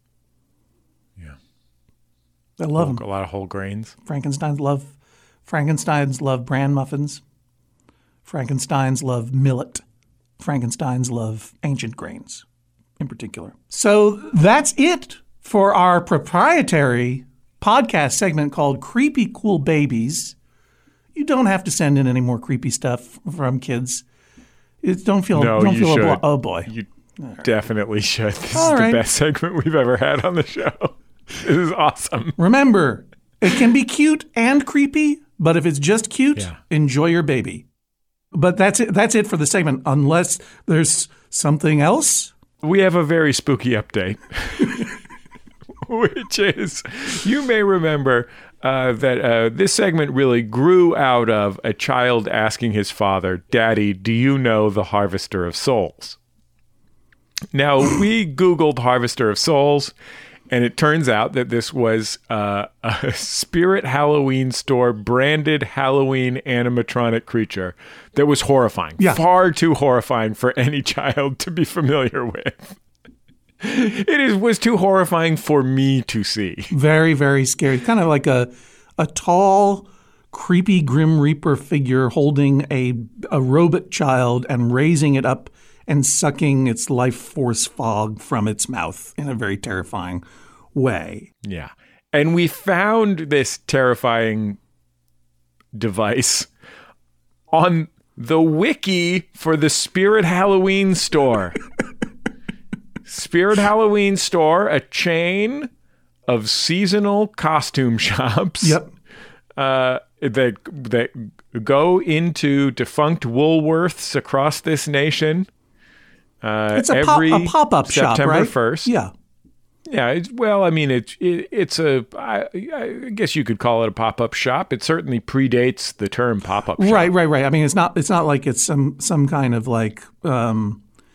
I love them. A lot of whole grains. Frankensteins love bran muffins. Frankensteins love millet. Frankensteins love ancient grains in particular. So that's it for our proprietary podcast segment called Creepy Cool Babies. You don't have to send in any more creepy stuff from kids. Don't feel oh boy. You definitely should. This is the best segment we've ever had on the show. This is awesome. Remember, it can be cute and creepy, but if it's just cute, enjoy your baby. But that's it. That's it for the segment, unless there's something else. We have a very spooky update. Which is, you may remember that this segment really grew out of a child asking his father, "Daddy, do you know the Harvester of Souls?" Now, we Googled Harvester of Souls, and it turns out that this was a Spirit Halloween store branded Halloween animatronic creature that was horrifying. Yeah. Far too horrifying for any child to be familiar with. It was too horrifying for me to see. Very, very scary. Kind of like a tall, creepy Grim Reaper figure holding a robot child and raising it up and sucking its life force fog from its mouth in a very terrifying way. Yeah. And we found this terrifying device on the wiki for the Spirit Halloween store. Spirit Halloween store, a chain of seasonal costume shops. Yep. That go into defunct Woolworths across this nation. It's a pop-up shop, September right? 1st. Yeah. Yeah. I guess you could call it a pop-up shop. It certainly predates the term pop-up shop. Right. I mean, it's not like it's some kind of like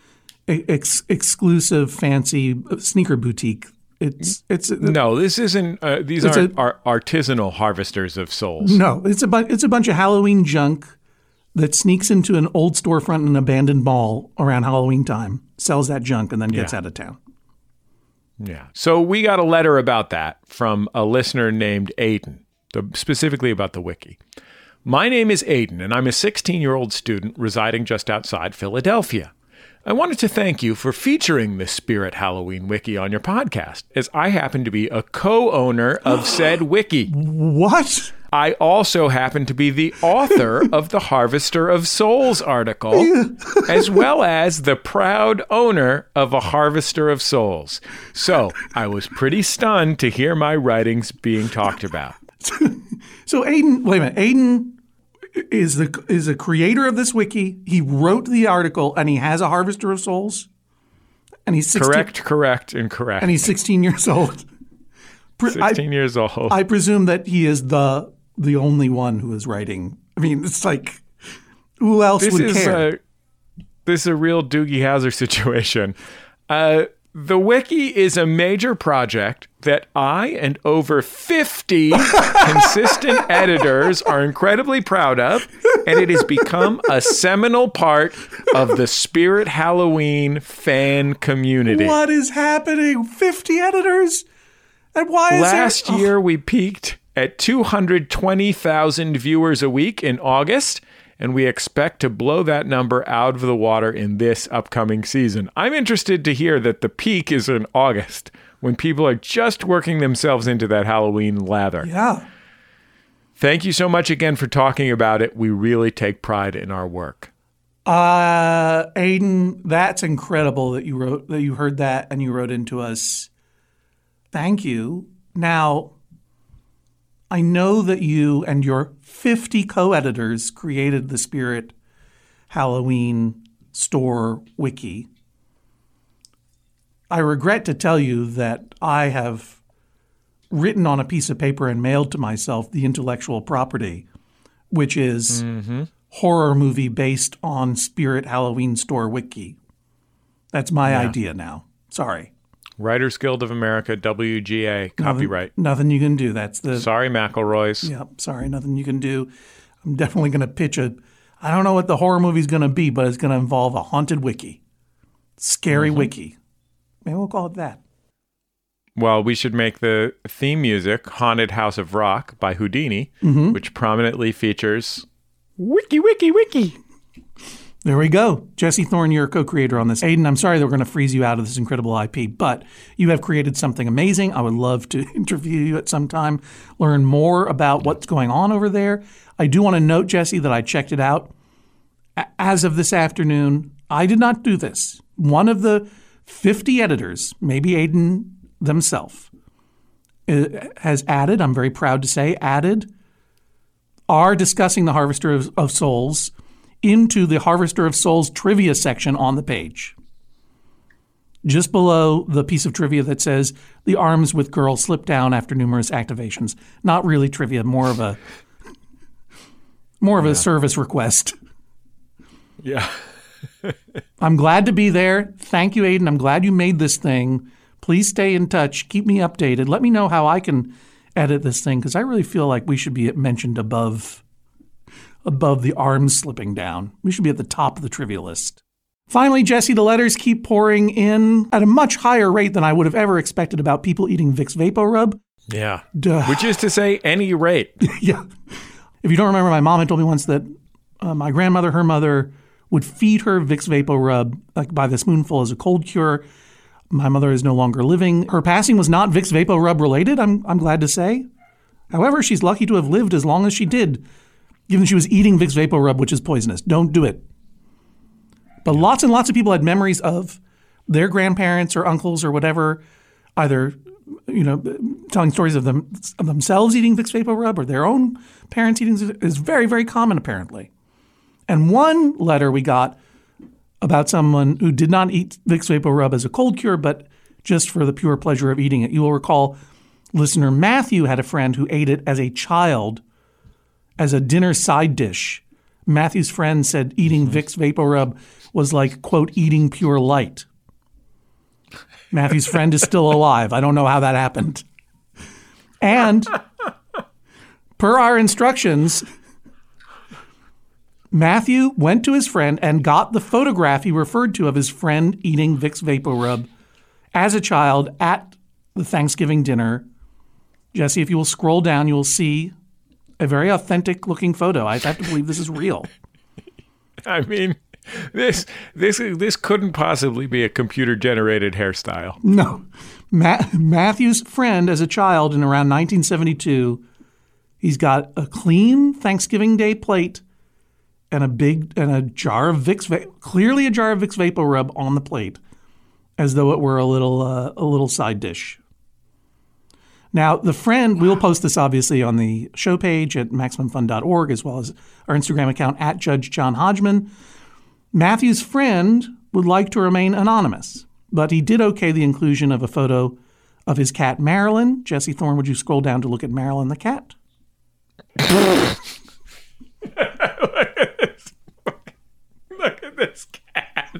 exclusive, fancy sneaker boutique. No, this isn't. These aren't artisanal harvesters of souls. No, it's a bunch of Halloween junk that sneaks into an old storefront in an abandoned mall around Halloween time, sells that junk, and then gets out of town. Yeah. So we got a letter about that from a listener named Aiden, specifically about the wiki. My name is Aiden, and I'm a 16-year-old student residing just outside Philadelphia. I wanted to thank you for featuring the Spirit Halloween Wiki on your podcast, as I happen to be a co-owner of said wiki. What? I also happen to be the author of the Harvester of Souls article, as well as the proud owner of a Harvester of Souls. So I was pretty stunned to hear my writings being talked about. So Aiden, wait a minute. Aiden is a creator of this wiki. He wrote the article, and he has a Harvester of Souls. And he's 16, correct. And he's 16 years old. 16 years old. I presume that he is the only one who is writing. I mean, it's like, who else would care? This is a real Doogie Howser situation. The wiki is a major project that I and over 50 consistent editors are incredibly proud of, and it has become a seminal part of the Spirit Halloween fan community. What is happening? 50 editors? And why is Last year, we peaked at 220,000 viewers a week in August, and we expect to blow that number out of the water in this upcoming season. I'm interested to hear that the peak is in August, when people are just working themselves into that Halloween lather. Yeah. Thank you so much again for talking about it. We really take pride in our work. Aiden, that's incredible that you heard that and you wrote into us. Thank you. Now, I know that you and your 50 co-editors created the Spirit Halloween store wiki. I regret to tell you that I have written on a piece of paper and mailed to myself the intellectual property, which is horror movie based on Spirit Halloween store wiki. That's my idea now. Sorry. Writers Guild of America, WGA, copyright. Nothing you can do. Sorry, McElroys. Yep, sorry, nothing you can do. I'm definitely going to pitch I don't know what the horror movie's going to be, but it's going to involve a haunted wiki. Scary wiki. Maybe we'll call it that. Well, we should make the theme music Haunted House of Rock by Houdini, which prominently features wiki, wiki, wiki. There we go. Jesse Thorne, you're a co-creator on this. Aiden, I'm sorry that we're going to freeze you out of this incredible IP, but you have created something amazing. I would love to interview you at some time, learn more about what's going on over there. I do want to note, Jesse, that I checked it out. As of this afternoon, I did not do this. One of the 50 editors, maybe Aiden themselves, has added, I'm very proud to say, are discussing the Harvester of Souls into the Harvester of Souls trivia section on the page. Just below the piece of trivia that says, the arms with girl slip down after numerous activations. Not really trivia, more of a service request. Yeah. I'm glad to be there. Thank you, Aiden. I'm glad you made this thing. Please stay in touch. Keep me updated. Let me know how I can edit this thing, because I really feel like we should be mentioned above the arms slipping down. We should be at the top of the trivia list. Finally, Jesse, the letters keep pouring in at a much higher rate than I would have ever expected about people eating Vicks VapoRub. Yeah. Duh. Which is to say any rate. Yeah. If you don't remember, my mom had told me once that my grandmother, her mother, would feed her Vicks VapoRub like by the spoonful as a cold cure. My mother is no longer living. Her passing was not Vicks VapoRub related, I'm glad to say. However, she's lucky to have lived as long as she did, given she was eating Vicks VapoRub, which is poisonous. Don't do it. But lots and lots of people had memories of their grandparents or uncles or whatever, either telling stories of themselves eating Vicks VapoRub or their own parents eating it is very, very common, apparently. And one letter we got about someone who did not eat Vicks VapoRub as a cold cure, but just for the pure pleasure of eating it. You will recall listener Matthew had a friend who ate it as a child as a dinner side dish. Matthew's friend said eating Vicks VapoRub was like, quote, eating pure light. Matthew's friend is still alive. I don't know how that happened. And per our instructions, Matthew went to his friend and got the photograph he referred to of his friend eating Vicks VapoRub as a child at the Thanksgiving dinner. Jesse, if you will scroll down, you will see a very authentic looking photo. I have to believe this is real. I mean, this couldn't possibly be a computer-generated hairstyle. No. Matthew's friend as a child in around 1972, he's got a clean Thanksgiving Day plate and a jar of Vicks, clearly a jar of Vicks VapoRub on the plate, as though it were a little side dish. Now, the friend, we'll post this obviously on the show page at MaximumFun.org, as well as our Instagram account at Judge John Hodgman. Matthew's friend would like to remain anonymous, but he did okay the inclusion of a photo of his cat, Marilyn. Jesse Thorne, would you scroll down to look at Marilyn the cat? Look at this cat.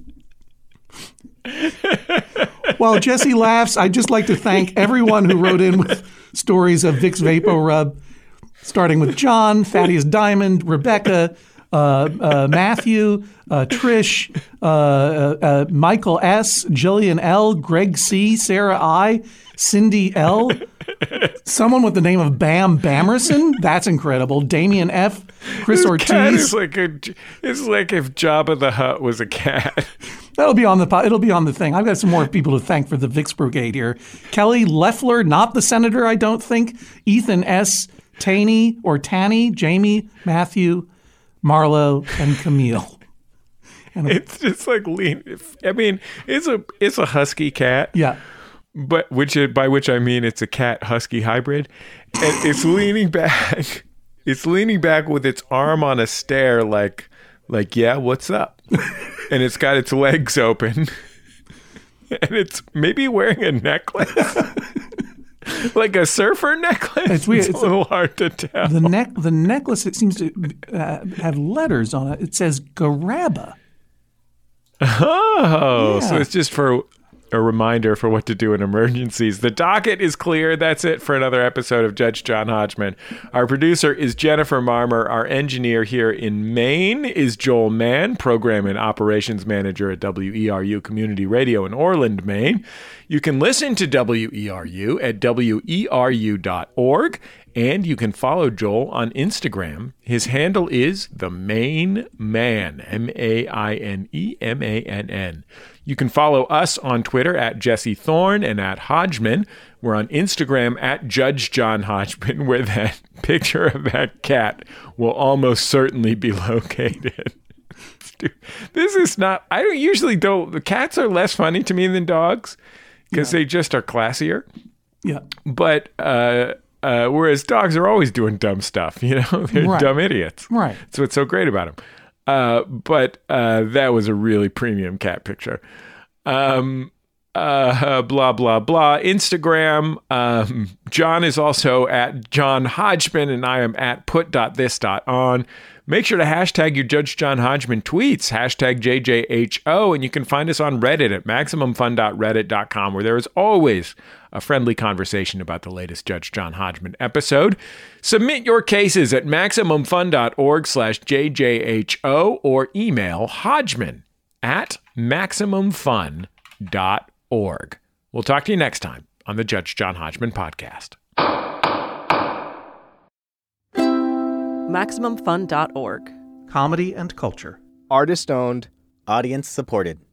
While Jesse laughs, I'd just like to thank everyone who wrote in with stories of Vicks VapoRub, starting with John, Thaddeus Diamond, Rebecca, Matthew, Trish, Michael S., Jillian L., Greg C., Sarah I., Cindy L., someone with the name of Bam Bamerson. That's incredible. Damien F., Chris this Ortiz. Cat is it's like if Jabba the Hutt was a cat. It'll be on the thing. I've got some more people to thank for the Vicks Brigade here. Kelly Loeffler, not the senator, I don't think. Ethan S., Taney or Tanny, Jamie, Matthew, Marlo, and Camille. And it's just like I mean, it's a husky cat. Yeah. But by which I mean it's a cat husky hybrid, and it's leaning back. It's leaning back with its arm on a stair, like yeah, what's up? And it's got its legs open, and it's maybe wearing a necklace, like a surfer necklace. It's weird. It's a little hard to tell. The necklace, it seems to have letters on it. It says Garabba. Oh, yeah. So it's just for a reminder for what to do in emergencies. The docket is clear. That's it for another episode of Judge John Hodgman. Our producer is Jennifer Marmer. Our engineer here in Maine is Joel Mann, program and operations manager at WERU Community Radio in Orland, Maine. You can listen to WERU at weru.org, and you can follow Joel on Instagram. His handle is The Maine Man, MAINEMANN. You can follow us on Twitter at Jesse Thorne and at Hodgman. We're on Instagram at Judge John Hodgman, where that picture of that cat will almost certainly be located. This is not, the cats are less funny to me than dogs because they just are classier. Yeah. But, whereas dogs are always doing dumb stuff, they're dumb idiots. Right. That's what's so great about them. But that was a really premium cat picture. Blah, blah, blah. Instagram. John is also at John Hodgman, and I am at put.this.on. Make sure to hashtag your Judge John Hodgman tweets, hashtag JJHO, and you can find us on Reddit at MaximumFun.reddit.com, where there is always a friendly conversation about the latest Judge John Hodgman episode. Submit your cases at MaximumFun.org/JJHO or email Hodgman@MaximumFun.org. We'll talk to you next time on the Judge John Hodgman podcast. MaximumFun.org. Comedy and culture. Artist owned. Audience supported.